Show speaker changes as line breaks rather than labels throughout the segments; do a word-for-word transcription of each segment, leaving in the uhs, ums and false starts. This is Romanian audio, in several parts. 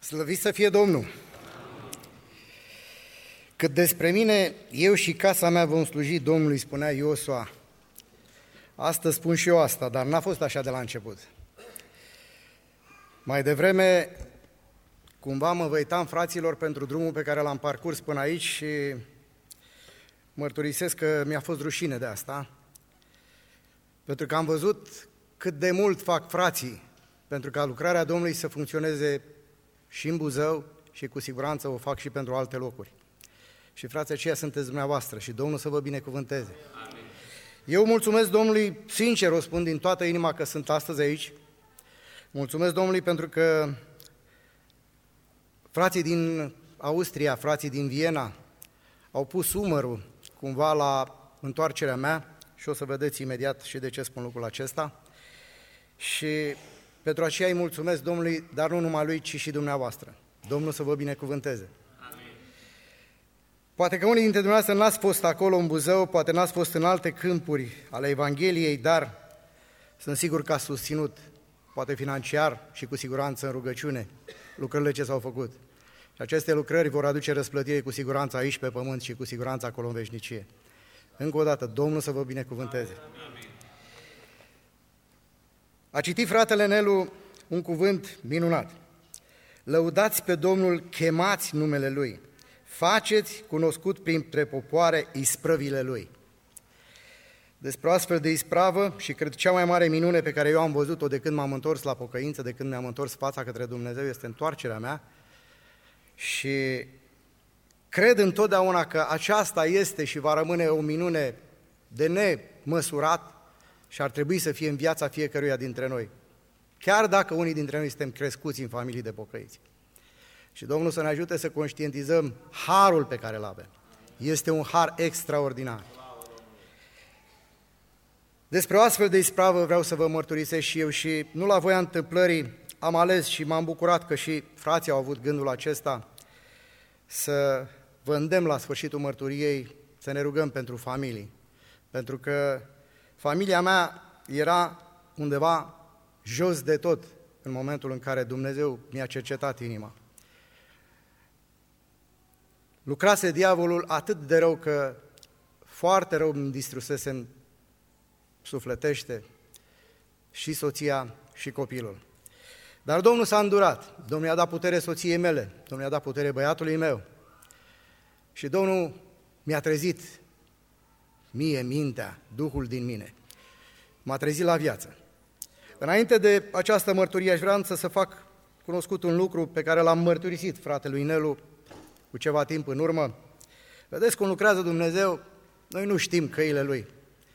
Slăvit să fie Domnul! Cât despre mine, eu și casa mea vom sluji Domnului, spunea Iosua. Astăzi spun și eu asta, dar n-a fost așa de la început. Mai devreme, cumva mă văitam fraților pentru drumul pe care l-am parcurs până aici și mărturisesc că mi-a fost rușine de asta, pentru că am văzut cât de mult fac frații pentru ca lucrarea Domnului să funcționeze și în Buzău și cu siguranță o fac și pentru alte locuri. Și frații aceia sunteți dumneavoastră și Domnul să vă binecuvânteze. Amin. Eu mulțumesc Domnului, sincer o spun din toată inima că sunt astăzi aici. Mulțumesc Domnului pentru că frații din Austria, frații din Viena au pus umărul cumva la întoarcerea mea și o să vedeți imediat și de ce spun lucrul acesta. Și pentru aceea îi mulțumesc Domnului, dar nu numai lui, ci și dumneavoastră. Domnul să vă binecuvânteze. Amin. Poate că unii dintre dumneavoastră n-ați fost acolo în Buzău, poate n-ați fost în alte câmpuri ale Evangheliei, dar sunt sigur că ați susținut, poate financiar și cu siguranță în rugăciune, lucrările ce s-au făcut. Și aceste lucrări vor aduce răsplătire cu siguranță aici pe pământ și cu siguranță acolo în veșnicie. Încă o dată, Domnul să vă binecuvânteze. Amin. A citit fratele Nelu un cuvânt minunat. Lăudați pe Domnul, chemați numele Lui, faceți cunoscut printre popoare isprăvile Lui. Despre o astfel de ispravă și cred cea mai mare minune pe care eu am văzut-o de când m-am întors la pocăință, de când mi-am întors fața către Dumnezeu, este întoarcerea mea și cred întotdeauna că aceasta este și va rămâne o minune de nemăsurat și ar trebui să fie în viața fiecăruia dintre noi, chiar dacă unii dintre noi suntem crescuți în familii de pocăiți. Și Domnul să ne ajute să conștientizăm harul pe care îl avem. Este un har extraordinar. Despre o astfel de ispravă vreau să vă mărturisesc și eu și nu la voia întâmplării am ales și m-am bucurat că și frații au avut gândul acesta să vă îndemn la sfârșitul mărturiei să ne rugăm pentru familii, pentru că familia mea era undeva jos de tot în momentul în care Dumnezeu mi-a cercetat inima. Lucrase diavolul atât de rău că foarte rău îmi distrusesem sufletește și soția și copilul. Dar Domnul s-a îndurat, Domnul i-a dat putere soției mele, Domnul i-a dat putere băiatului meu și Domnul mi-a trezit mie mintea, Duhul din mine. M-a trezit la viață. Înainte de această mărturie aș vrea să fac cunoscut un lucru pe care l-am mărturisit fratelui Nelu cu ceva timp în urmă. Vedeți cum lucrează Dumnezeu? Noi nu știm căile Lui.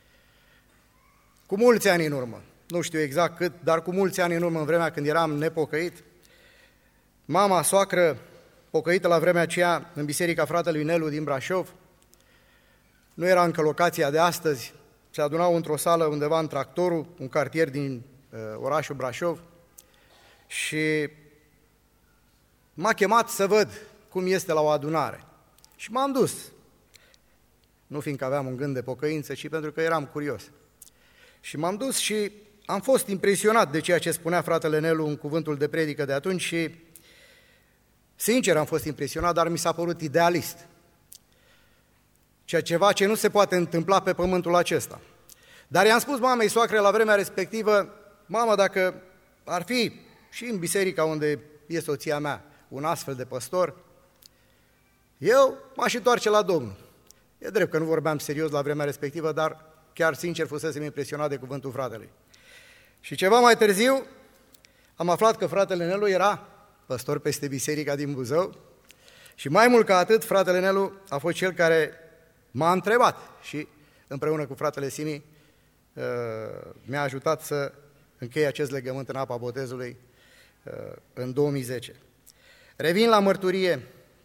Cu mulți ani în urmă, nu știu exact cât, dar cu mulți ani în urmă, în vremea când eram nepocăit, mama, soacră, pocăită la vremea aceea în biserica fratelui Nelu din Brașov, nu era încă locația de astăzi, se adunau într-o sală undeva în Tractorul, un cartier din uh, orașul Brașov și m-a chemat să văd cum este la o adunare. Și m-am dus, nu fiindcă aveam un gând de pocăință, ci pentru că eram curios. Și m-am dus și am fost impresionat de ceea ce spunea fratele Nelu în cuvântul de predică de atunci și sincer am fost impresionat, dar mi s-a părut idealist. Ceea ceva ce nu se poate întâmpla pe pământul acesta. Dar i-am spus mamei soacre la vremea respectivă, mamă, dacă ar fi și în biserica unde e soția mea un astfel de păstor, eu m-aș întoarce la Domnul. E drept că nu vorbeam serios la vremea respectivă, dar chiar sincer fusesem impresionat de cuvântul fratelui. Și ceva mai târziu am aflat că fratele Nelu era păstor peste biserica din Buzău și mai mult ca atât, fratele Nelu a fost cel care m-a întrebat și împreună cu fratele Simi mi-a ajutat să închei acest legământ în apa botezului în două mii zece. Revin la mărturie.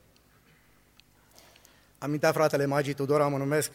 Amintea fratele Magi Tudora, mă numesc.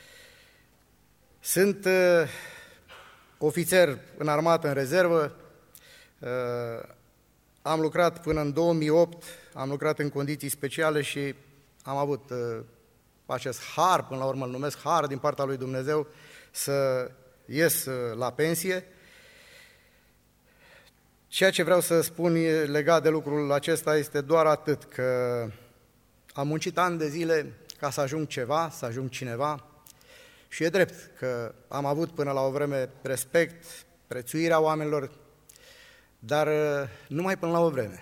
Sunt uh, ofițer în armată, în rezervă. Uh, am lucrat până în două mii opt, am lucrat în condiții speciale și am avut uh, acest har, până la urmă îl numesc har din partea lui Dumnezeu, să ies uh, la pensie. Ceea ce vreau să spun legat de lucrul acesta este doar atât, că am muncit ani de zile ca să ajung ceva, să ajung cineva și e drept că am avut până la o vreme respect, prețuirea oamenilor, dar numai până la o vreme.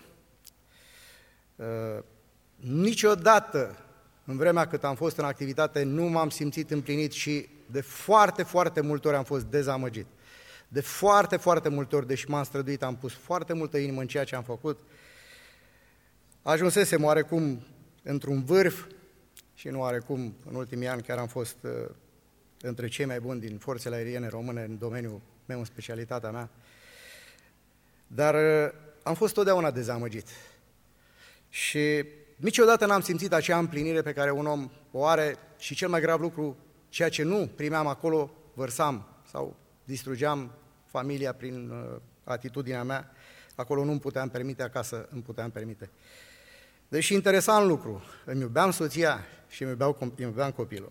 Niciodată, în vremea cât am fost în activitate, nu m-am simțit împlinit și de foarte, foarte multe ori am fost dezamăgit. De foarte, foarte multe ori, deși m-am străduit, am pus foarte multă inimă în ceea ce am făcut, ajunsesem oarecum într-un vârf și nu oarecum, în ultimii ani chiar am fost uh, între cei mai buni din forțele aeriene române în domeniul meu, în specialitatea mea, dar uh, am fost totdeauna dezamăgit și niciodată n-am simțit acea împlinire pe care un om o are și cel mai grav lucru, ceea ce nu primeam acolo, vărsam sau distrugeam familia prin uh, atitudinea mea, acolo nu-mi puteam permite, acasă îmi puteam permite. Deși interesant lucru, îmi iubeam soția și îmi iubeam, îmi iubeam copilul.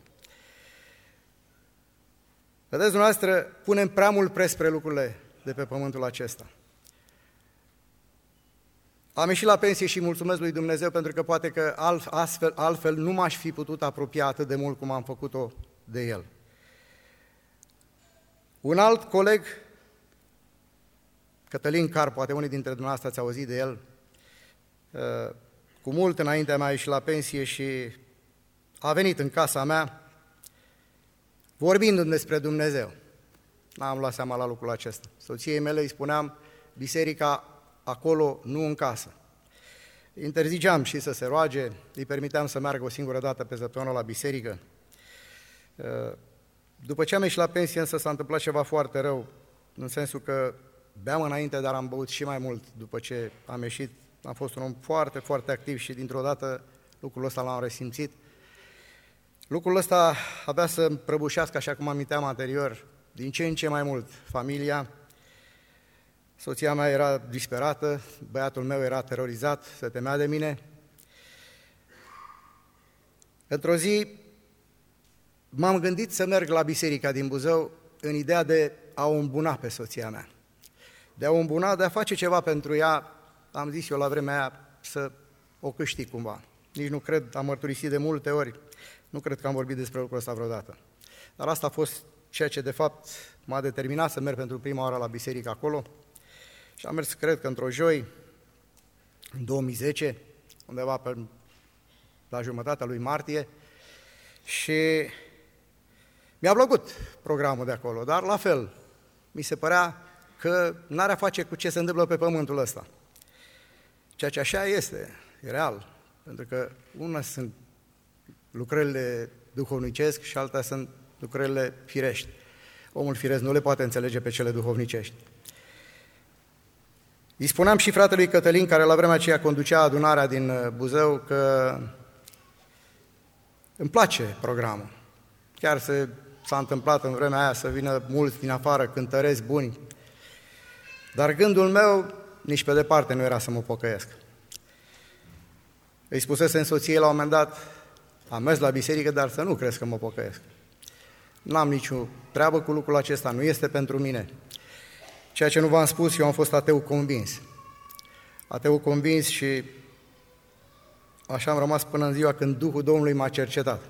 Vedeți, dumneavoastră, punem prea mult preț spre lucrurile de pe pământul acesta. Am ieșit la pensie și mulțumesc lui Dumnezeu pentru că poate că altfel, altfel nu m-aș fi putut apropia atât de mult cum am făcut-o de el. Un alt coleg, Cătălin Car, poate unii dintre dumneavoastră ați auzit de el, cu mult înaintea mea a ieșit la pensie și a venit în casa mea vorbindu-mi despre Dumnezeu. N-am luat seama la lucrul acesta. Soției mele îi spuneam, biserica acolo, nu în casă. Interziceam și să se roage, îi permiteam să meargă o singură dată pe săptămână la biserică. După ce am ieșit la pensie, însă s-a întâmplat ceva foarte rău, în sensul că beam înainte, dar am băut și mai mult după ce am ieșit. Am fost un om foarte, foarte activ și dintr-o dată lucrul ăsta l-am resimțit. Lucrul ăsta avea să îmi prăbușească, așa cum aminteam anterior, din ce în ce mai mult familia. Soția mea era disperată, băiatul meu era terorizat, se temea de mine. Într-o zi m-am gândit să merg la biserica din Buzău în ideea de a o îmbuna pe soția mea. De a o îmbuna, de a face ceva pentru ea, am zis eu la vremea aia, să o câștig cumva. Nici nu cred, am mărturisit de multe ori, nu cred că am vorbit despre lucrul ăsta vreodată. Dar asta a fost ceea ce de fapt m-a determinat să merg pentru prima oară la biserică acolo. Și am mers, cred că într-o joi, în două mii zece, undeva pe la jumătatea lui martie, și mi-a plăcut programul de acolo, dar la fel, mi se părea că n-are a face cu ce se întâmplă pe pământul ăsta. Ceea ce așa este, e real, pentru că una sunt lucrările duhovnicesc și alta sunt lucrările firești. Omul firesc nu le poate înțelege pe cele duhovnicești. Îi spuneam și fratelui Cătălin, care la vremea aceea conducea adunarea din Buzău, că îmi place programul. Chiar se, s-a întâmplat în vremea aia să vină mulți din afară, cântăreți buni, dar gândul meu nici pe departe nu era să mă pocăiesc. Îi spusese soției la un moment dat, am mers la biserică, dar să nu crezi că mă pocăiesc. N-am nicio treabă cu lucrul acesta, nu este pentru mine. Ceea ce nu v-am spus, eu am fost ateu convins. Ateu convins și așa am rămas până în ziua când Duhul Domnului m-a cercetat.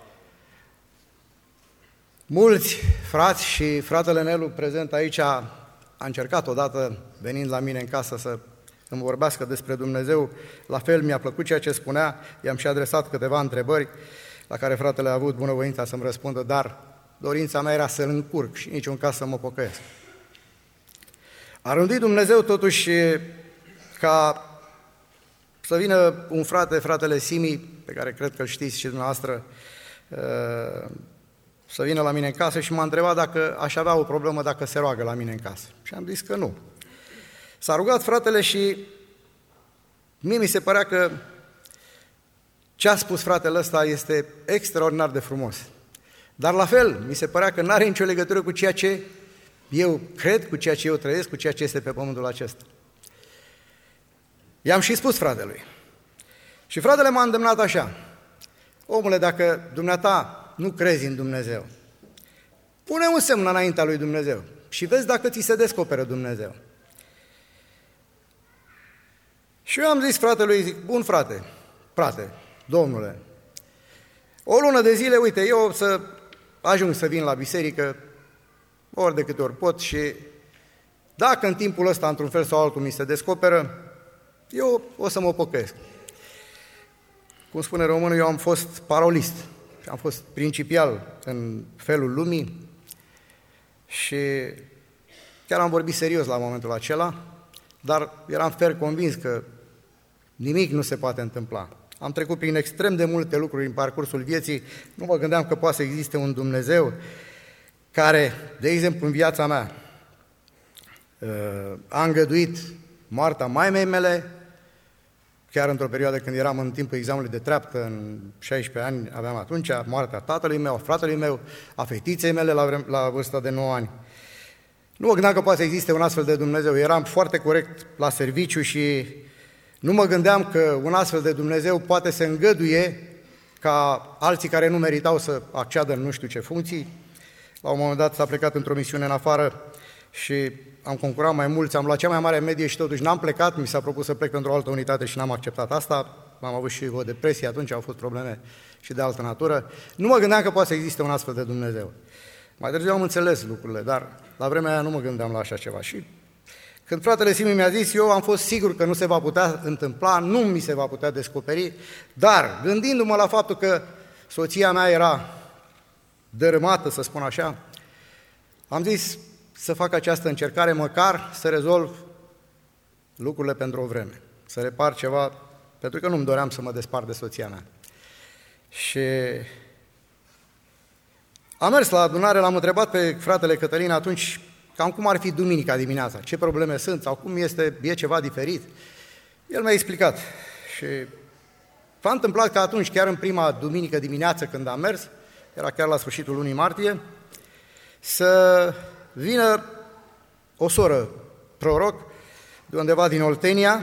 Mulți frați și fratele Nelu prezent aici a încercat odată, venind la mine în casă, să îmi vorbească despre Dumnezeu. La fel mi-a plăcut ceea ce spunea, i-am și adresat câteva întrebări la care fratele a avut bunăvoința să-mi răspundă, dar dorința mea era să-l încurc și niciun caz să mă pocăiesc. A rândit Dumnezeu totuși ca să vină un frate, fratele Simi, pe care cred că îl știți și dumneavoastră, să vină la mine în casă și m-a întrebat dacă aș avea o problemă dacă se roagă la mine în casă. Și am zis că nu. S-a rugat fratele și mie mi se părea că ce a spus fratele ăsta este extraordinar de frumos. Dar la fel, mi se părea că nu are nicio legătură cu ceea ce eu cred, cu ceea ce eu trăiesc, cu ceea ce este pe pământul acesta. I-am și spus fratelui. Și fratele m-a îndemnat așa: omule, dacă dumneata nu crezi în Dumnezeu, pune un semn înaintea lui Dumnezeu și vezi dacă ți se descoperă Dumnezeu. Și eu am zis fratelui, zic, bun frate, frate, domnule, o lună de zile, uite, eu o să ajung să vin la biserică ori de câte ori pot și dacă în timpul ăsta, într-un fel sau altul, mi se descoperă, eu o să mă pocăiesc. Cum spune românul, eu am fost parolist, am fost principial în felul lumii și chiar am vorbit serios la momentul acela, dar eram fer convins că nimic nu se poate întâmpla. Am trecut prin extrem de multe lucruri în parcursul vieții, nu mă gândeam că poate să existe un Dumnezeu care, de exemplu, în viața mea, a îngăduit moartea maimei mele, chiar într-o perioadă când eram în timpul examenului de treaptă, în șaisprezece ani aveam atunci, moartea tatălui meu, a fratelui meu, a fetiței mele la, vrem, la vârsta de nouă ani. Nu mă gândeam că poate să existe un astfel de Dumnezeu, eram foarte corect la serviciu și nu mă gândeam că un astfel de Dumnezeu poate să îngăduie ca alții care nu meritau să acceadă în nu știu ce funcții. La un moment dat s-a plecat într-o misiune în afară și am concurat mai mulți, am luat cea mai mare medie și totuși n-am plecat, mi s-a propus să plec pentru o altă unitate și n-am acceptat asta, am avut și o depresie, atunci au fost probleme și de altă natură. Nu mă gândeam că poate să existe un astfel de Dumnezeu. Mai târziu am înțeles lucrurile, dar la vremea aia nu mă gândeam la așa ceva. Și când fratele Simi mi-a zis, eu am fost sigur că nu se va putea întâmpla, nu mi se va putea descoperi, dar gândindu-mă la faptul că soția mea era dărâmată, să spun așa, am zis să fac această încercare, măcar să rezolv lucrurile pentru o vreme, să repar ceva, pentru că nu-mi doream să mă despart de soția mea. Și am mers la adunare, l-am întrebat pe fratele Cătălin atunci cam cum ar fi duminica dimineața, ce probleme sunt sau cum este, e ceva diferit. El mi-a explicat și s-a întâmplat că atunci, chiar în prima duminică dimineață când am mers, era chiar la sfârșitul lunii martie, să vină o soră proroc de undeva din Oltenia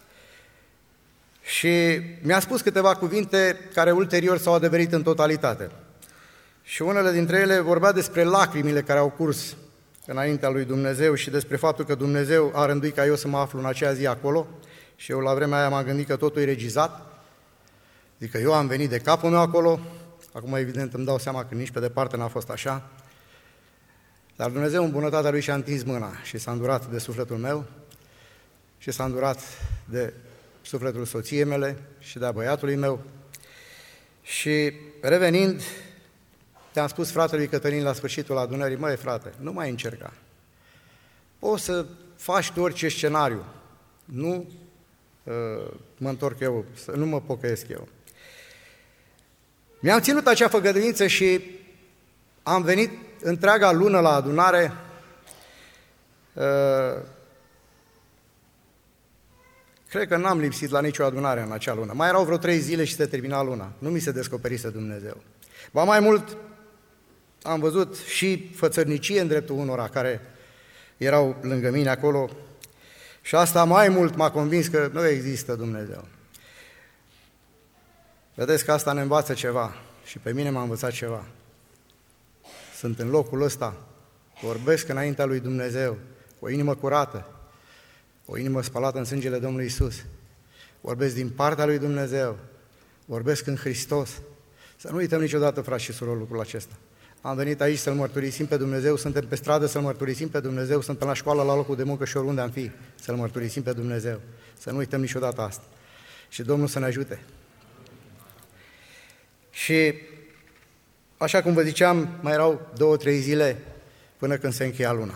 și mi-a spus câteva cuvinte care ulterior s-au adeverit în totalitate. Și unele dintre ele vorbea despre lacrimile care au curs înaintea lui Dumnezeu și despre faptul că Dumnezeu a rânduit ca eu să mă aflu în aceea zi acolo și eu la vremea aia m-am gândit că totul e regizat, adică eu am venit de capul meu acolo, acum evident îmi dau seama că nici pe departe n-a fost așa, dar Dumnezeu în bunătatea Lui și-a întins mâna și s-a îndurat de sufletul meu și s-a îndurat de sufletul soției mele și de a băiatului meu și revenind, te-am spus fratelui Cătălin la sfârșitul adunării, măi frate, nu mai încerca. Poți să faci tu orice scenariu, nu uh, mă întorc eu, să nu mă pocăiesc eu. Mi-am ținut acea făgăduință și am venit întreaga lună la adunare, uh, cred că n-am lipsit la nicio adunare în acea lună. Mai erau vreo trei zile și se termina luna, nu mi se descoperise Dumnezeu. Ba mai mult, am văzut și fățărnicie în dreptul unora care erau lângă mine acolo și asta mai mult m-a convins că nu există Dumnezeu. Vedeți că asta ne învață ceva și pe mine m-a învățat ceva. Sunt în locul ăsta, vorbesc înaintea lui Dumnezeu, cu o inimă curată, o inimă spălată în sângele Domnului Iisus. Vorbesc din partea lui Dumnezeu, vorbesc în Hristos. Să nu uităm niciodată, frați și surori, lucrul acesta. Am venit aici să-L mărturisim pe Dumnezeu, suntem pe stradă să-L mărturisim pe Dumnezeu, suntem la școală, la locul de muncă și oriunde am fi, să-L mărturisim pe Dumnezeu. Să nu uităm niciodată asta. Și Domnul să ne ajute. Și, așa cum vă ziceam, mai erau două, trei zile până când se încheia luna.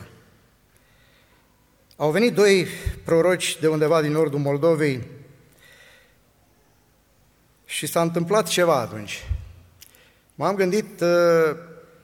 Au venit doi proroci de undeva din nordul Moldovei și s-a întâmplat ceva atunci. M-am gândit uh,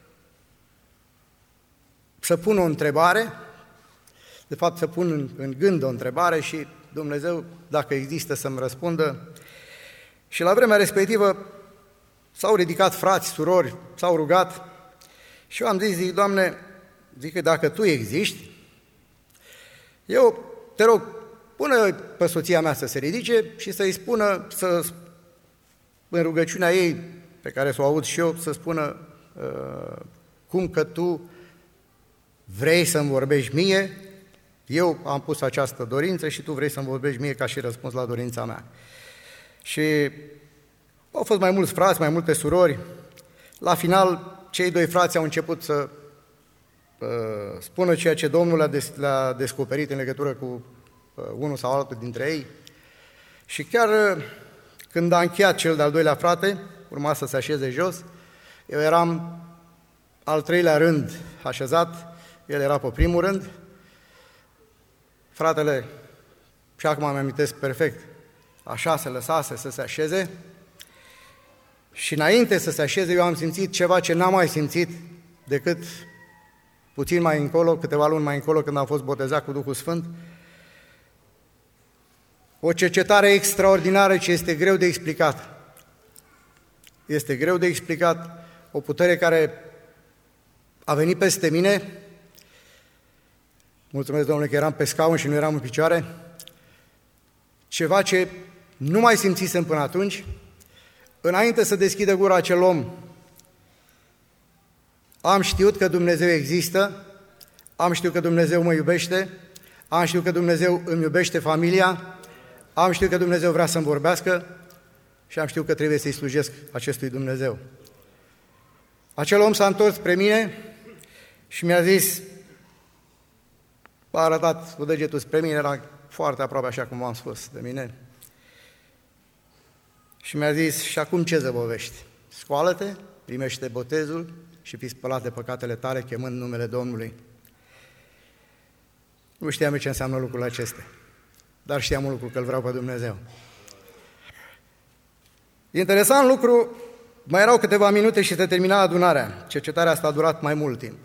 să pun o întrebare, de fapt să pun în, în gând o întrebare și Dumnezeu, dacă există, să-mi răspundă. Și la vremea respectivă s-au ridicat frați, surori, s-au rugat și eu am zis, zic, Doamne, zic că dacă Tu existi, eu te rog, pune pe soția mea să se ridice și să-i spună, să, în rugăciunea ei, pe care să o aud și eu, să spună uh, cum că Tu vrei să-mi vorbești mie Eu am pus această dorință și tu vrei să-mi vorbești mie ca și răspuns la dorința mea. Și au fost mai mulți frați, mai multe surori. La final, cei doi frați au început să uh, spună ceea ce Domnul le-a, des- le-a descoperit în legătură cu uh, unul sau altul dintre ei. Și chiar uh, când a încheiat cel de-al doilea frate, urma să se așeze jos, eu eram al treilea rând așezat, el era pe primul rând. Fratele, și acum îmi amintesc perfect, așa se lăsase să se așeze și înainte să se așeze eu am simțit ceva ce n-am mai simțit decât puțin mai încolo, câteva luni mai încolo, când am fost botezat cu Duhul Sfânt. O cercetare extraordinară ce este greu de explicat. Este greu de explicat, o putere care a venit peste mine. Mulțumesc, Domnule, că eram pe scaun și nu eram în picioare. Ceva ce nu mai simțisem până atunci. Înainte să deschidă gura acel om, am știut că Dumnezeu există, am știut că Dumnezeu mă iubește, am știut că Dumnezeu îmi iubește familia, am știut că Dumnezeu vrea să-mi vorbească și am știut că trebuie să-i slujesc acestui Dumnezeu. Acel om s-a întors spre mine și mi-a zis, a arătat cu degetul spre mine, era foarte aproape, așa cum v-am spus, de mine. Și mi-a zis, și acum ce zăbovești? Scoală-te, primește botezul și fii spălat de păcatele tale, chemând numele Domnului. Nu știam ce înseamnă lucrurile acestea, dar știam un lucru, că îl vreau pe Dumnezeu. Interesant lucru, mai erau câteva minute și se termina adunarea. Cercetarea asta a durat mai mult timp.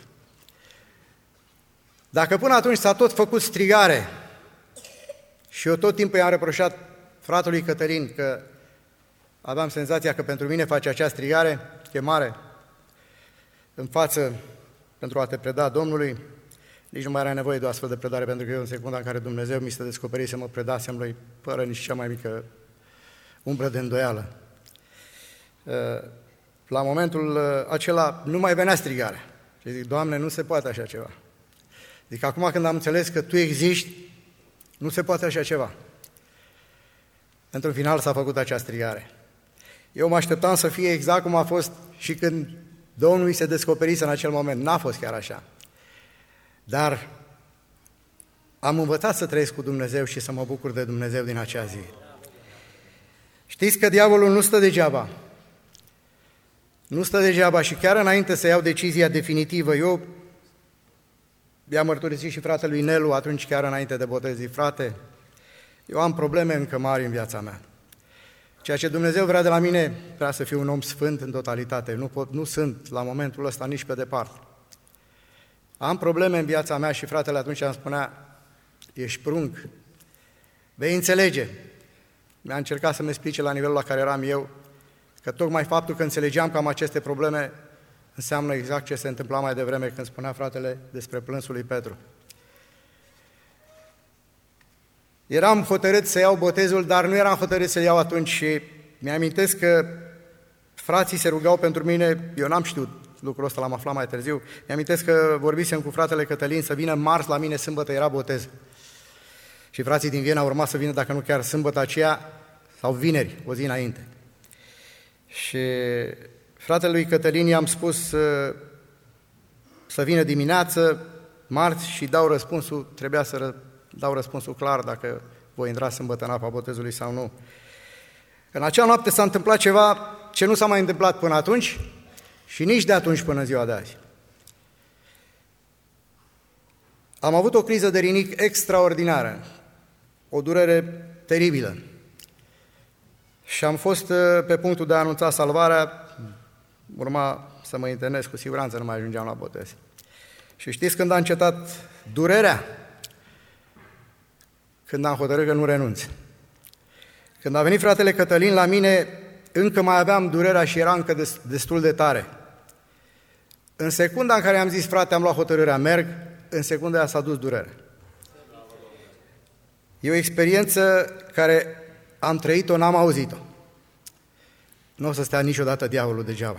Dacă până atunci s-a tot făcut strigare și eu tot timpul i-am reproșat fratelui Cătălin că aveam senzația că pentru mine face acea strigare, chemare în față pentru a te preda Domnului, nici nu mai era nevoie de o astfel de predare, pentru că eu în secunda în care Dumnezeu mi se descoperise, mă predasem lui fără nici cea mai mică umbră de îndoială. La momentul acela nu mai venea strigarea. Și zic, Doamne, nu se poate așa ceva. Zic, acum când am înțeles că Tu existi, nu se poate așa ceva. Într-un final s-a făcut acea strigare. Eu mă așteptam să fie exact cum a fost și când Domnul mi se descoperise în acel moment. N-a fost chiar așa. Dar am învățat să trăiesc cu Dumnezeu și să mă bucur de Dumnezeu din acea zi. Știți că diavolul nu stă degeaba. Nu stă degeaba și chiar înainte să iau decizia definitivă, eu i-am mărturisit și fratelui Nelu atunci chiar înainte de botez, zic, frate, eu am probleme încă mari în viața mea. Ceea ce Dumnezeu vrea de la mine, vrea să fiu un om sfânt în totalitate. Nu, pot, nu sunt la momentul ăsta nici pe departe. Am probleme în viața mea și fratele atunci îmi spunea, ești prunc, vei înțelege. Mi-a încercat să-mi explice la nivelul la care eram eu, că tocmai faptul că înțelegeam că am aceste probleme înseamnă exact ce se întâmpla mai devreme când spunea fratele despre plânsul lui Petru. Eram hotărât să iau botezul, dar nu eram hotărât să-l iau atunci și mi-amintesc că frații se rugau pentru mine, eu n-am știut lucrul ăsta, l-am aflat mai târziu, mi-amintesc că vorbisem cu fratele Cătălin să vină marți la mine, sâmbătă era botez. Și frații din Viena urma să vină, dacă nu chiar sâmbătă aceea, sau vineri, o zi înainte. Și fratelui Cătălin i-am spus să, să vină dimineață, marți, și dau răspunsul, trebuia să ră, dau răspunsul clar dacă voi intra sâmbătă în apa botezului sau nu. În acea noapte s-a întâmplat ceva ce nu s-a mai întâmplat până atunci și nici de atunci până în ziua de azi. Am avut o criză de rinic extraordinară, o durere teribilă. Și am fost pe punctul de a anunța salvarea, urma să mă internez, cu siguranță nu mai ajungeam la botez. Și știți când a încetat durerea? Când am hotărât că nu renunț. Când a venit fratele Cătălin la mine, încă mai aveam durerea și era încă destul de tare. În secunda în care am zis, frate, am luat hotărârea, merg, în secunda aia s-a dus durerea. E o experiență care am trăit-o, n-am auzit-o. Nu o să stea niciodată diavolul degeaba.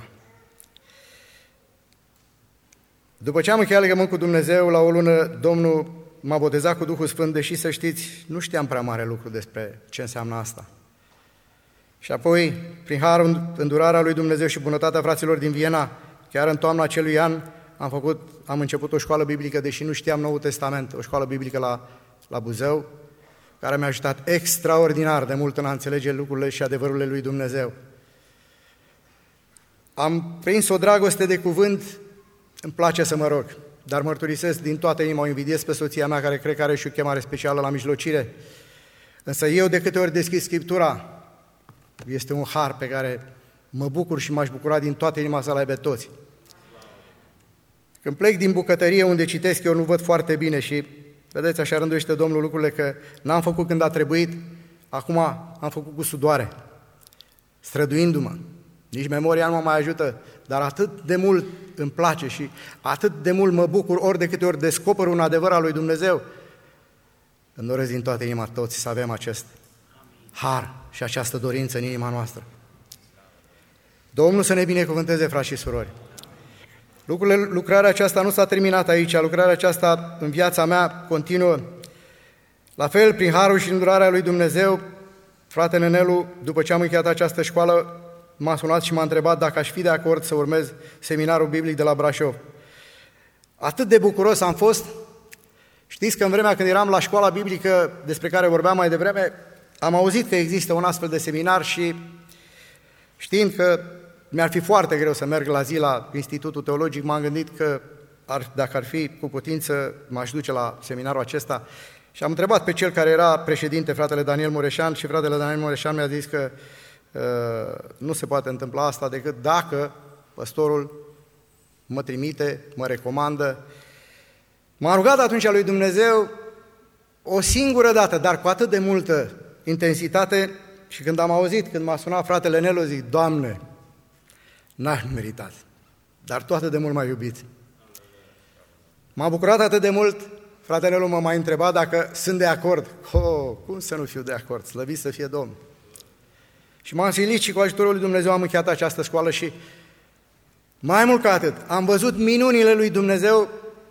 După ce am încheiat legământ cu Dumnezeu, la o lună, Domnul m-a botezat cu Duhul Sfânt, deși să știți, nu știam prea mare lucru despre ce înseamnă asta. Și apoi, prin harul, îndurarea lui Dumnezeu și bunătatea fraților din Viena, chiar în toamna acelui an, am, făcut, am început o școală biblică, deși nu știam Noul Testament, o școală biblică la, la Buzău, care mi-a ajutat extraordinar de mult în a înțelege lucrurile și adevărurile lui Dumnezeu. Am prins o dragoste de cuvânt, îmi place să mă rog, dar mărturisesc din toată inima, o invidiez pe soția mea, care cred că are și o chemare specială la mijlocire. Însă eu, de câte ori deschid Scriptura, este un har pe care mă bucur și m-aș bucura din toată inima să-l aibă toți. Când plec din bucătărie unde citesc, eu nu văd foarte bine și, vedeți, așa rânduiește Domnul lucrurile, că n-am făcut când a trebuit, acum am făcut cu sudoare, străduindu-mă. Nici memoria nu mă mai ajută, dar atât de mult îmi place și atât de mult mă bucur ori de câte ori descoper un adevăr al lui Dumnezeu. Îmi doresc din toată inima toți să avem acest har și această dorință în inima noastră. Domnul să ne binecuvânteze, frați și surori. Lucrurile, lucrarea aceasta nu s-a terminat aici, lucrarea aceasta în viața mea continuă. La fel, prin harul și îndurarea lui Dumnezeu, fratele Nelu, după ce am încheiat această școală, m-a sunat și m-a întrebat dacă aș fi de acord să urmez seminarul biblic de la Brașov. Atât de bucuros am fost. Știți că în vremea când eram la școala biblică despre care vorbeam mai devreme, am auzit că există un astfel de seminar și știind că mi-ar fi foarte greu să merg la zi la Institutul Teologic, m-am gândit că ar, dacă ar fi cu putință, m-aș duce la seminarul acesta. Și am întrebat pe cel care era președinte, fratele Daniel Mureșan, și fratele Daniel Mureșan mi-a zis că uh, nu se poate întâmpla asta decât dacă păstorul mă trimite, mă recomandă. M-a rugat atunci lui Dumnezeu o singură dată, dar cu atât de multă intensitate, și când am auzit, când m-a sunat fratele Nelu, zic, Doamne, n-aș meritat, dar tu atât de mult m-ai iubit. M-a bucurat atât de mult, fratele Nelu m-a mai întrebat dacă sunt de acord. Oh, cum să nu fiu de acord, slăvit să fie Domnul. Și m-am silit și cu ajutorul lui Dumnezeu am încheiat această școală și mai mult ca atât, am văzut minunile lui Dumnezeu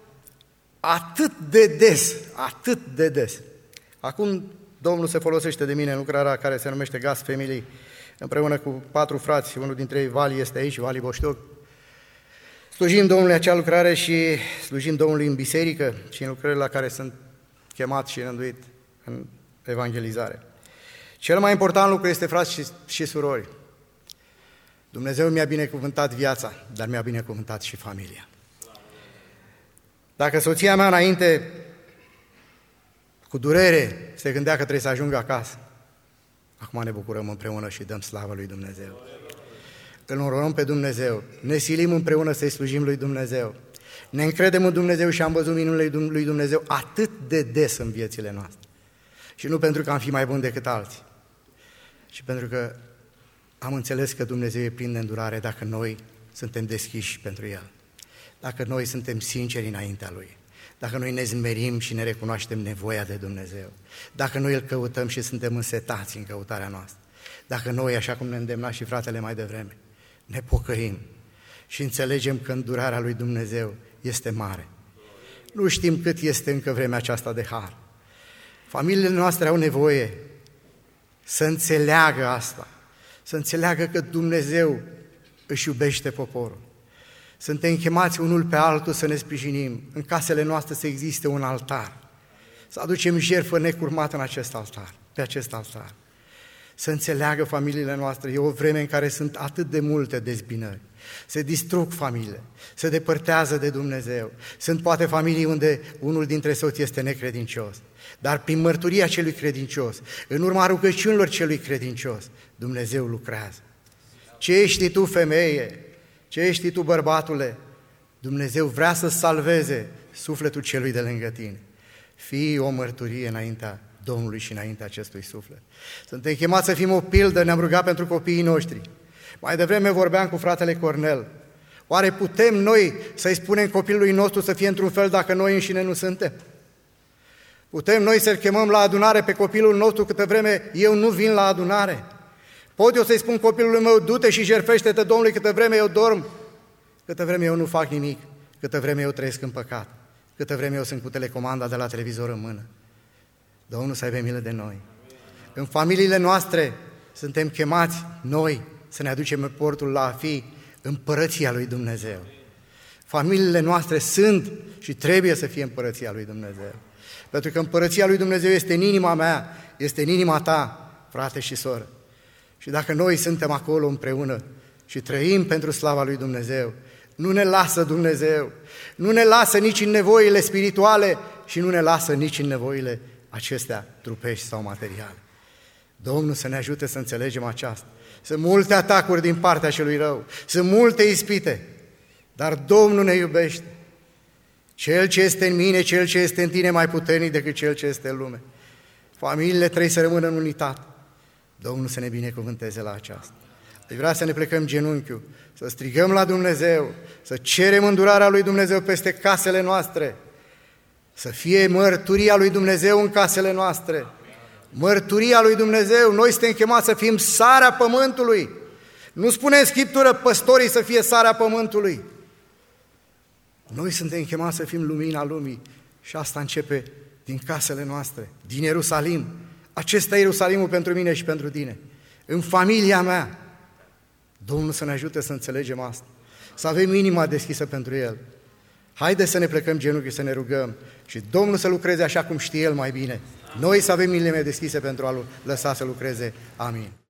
atât de des, atât de des. Acum Domnul se folosește de mine în lucrarea care se numește Gas Family, împreună cu patru frați, unul dintre ei, Vali, este aici, Vali Boștoc. Slujim Domnului acea lucrare și slujim Domnului în biserică și în lucrările la care sunt chemat și rânduit în evangelizare. Cel mai important lucru este, frați și, și surori, Dumnezeu mi-a binecuvântat viața, dar mi-a binecuvântat și familia. Dacă soția mea înainte, cu durere, se gândea că trebuie să ajungă acasă, acum ne bucurăm împreună și dăm slavă lui Dumnezeu. Îl înrogăm pe Dumnezeu, ne silim împreună să-i slujim lui Dumnezeu. Ne încredem în Dumnezeu și am văzut minunile lui Dumnezeu atât de des în viețile noastre. Și nu pentru că am fi mai buni decât alții, ci pentru că am înțeles că Dumnezeu e plin de îndurare dacă noi suntem deschiși pentru El, dacă noi suntem sinceri înaintea Lui, dacă noi ne zmerim și ne recunoaștem nevoia de Dumnezeu, dacă noi Îl căutăm și suntem însetați în căutarea noastră, dacă noi, așa cum ne îndemna și fratele mai devreme, ne pocăim și înțelegem că îndurarea lui Dumnezeu este mare. Nu știm cât este încă vremea aceasta de har. Familiile noastre au nevoie să înțeleagă asta, să înțeleagă că Dumnezeu își iubește poporul. Suntem chemați unul pe altul să ne sprijinim. În casele noastre să existe un altar, să aducem jertfă necurmată în acest altar, pe acest altar. Să înțeleagă familiile noastre. E o vreme în care sunt atât de multe dezbinări. Se distrug familiile, se depărtează de Dumnezeu. Sunt poate familii unde unul dintre soți este necredincios, dar prin mărturia celui credincios, în urma rugăciunilor celui credincios, Dumnezeu lucrează. Ce ești tu, femeie? Ce ești tu, bărbatule? Dumnezeu vrea să salveze sufletul celui de lângă tine. Fii o mărturie înaintea Domnului și înaintea acestui suflet. Suntem chemați să fim o pildă, ne-am rugat pentru copiii noștri. Mai devreme vorbeam cu fratele Cornel. Oare putem noi să-i spunem copilului nostru să fie într-un fel dacă noi înșine nu suntem? Putem noi să-l chemăm la adunare pe copilul nostru câtă vreme eu nu vin la adunare? Pot eu să-i spun copilului meu, du-te și jertfește-te Domnului câtă vreme eu dorm? Câtă vreme eu nu fac nimic, câtă vreme eu trăiesc în păcat. câtă vreme eu sunt cu telecomanda de la televizor în mână. Domnul să aibă milă de noi. În familiile noastre suntem chemați noi să ne aducem efortul la a fi împărăția lui Dumnezeu. Familiile noastre sunt și trebuie să fie împărăția lui Dumnezeu. Pentru că împărăția lui Dumnezeu este în inima mea, este în inima ta, frate și soră. Și dacă noi suntem acolo împreună și trăim pentru slava lui Dumnezeu, nu ne lasă Dumnezeu, nu ne lasă nici în nevoile spirituale și nu ne lasă nici în nevoile acestea trupești sau materiale. Domnul să ne ajute să înțelegem aceasta. Sunt multe atacuri din partea celui rău, sunt multe ispite, dar Domnul ne iubește. Cel ce este în mine, Cel ce este în tine mai puternic decât Cel ce este în lume. Familiile trebuie să rămână în unitate. Domnul să ne binecuvânteze la aceasta. Deci vrea să ne plecăm genunchiul, să strigăm la Dumnezeu, să cerem îndurarea lui Dumnezeu peste casele noastre, să fie mărturia lui Dumnezeu în casele noastre. Mărturia lui Dumnezeu, noi suntem chemați să fim sarea pământului. Nu spune în Scriptură păstorii să fie sarea pământului. Noi suntem chemați să fim lumina lumii și asta începe din casele noastre, din Ierusalim. Acesta e Ierusalimul pentru mine și pentru tine. În familia mea. Domnul să ne ajute să înțelegem asta, să avem inima deschisă pentru El. Haideți să ne plecăm genunchii, să ne rugăm și Domnul să lucreze așa cum știe El mai bine. Noi să avem inimile deschise pentru a lăsa să lucreze. Amin.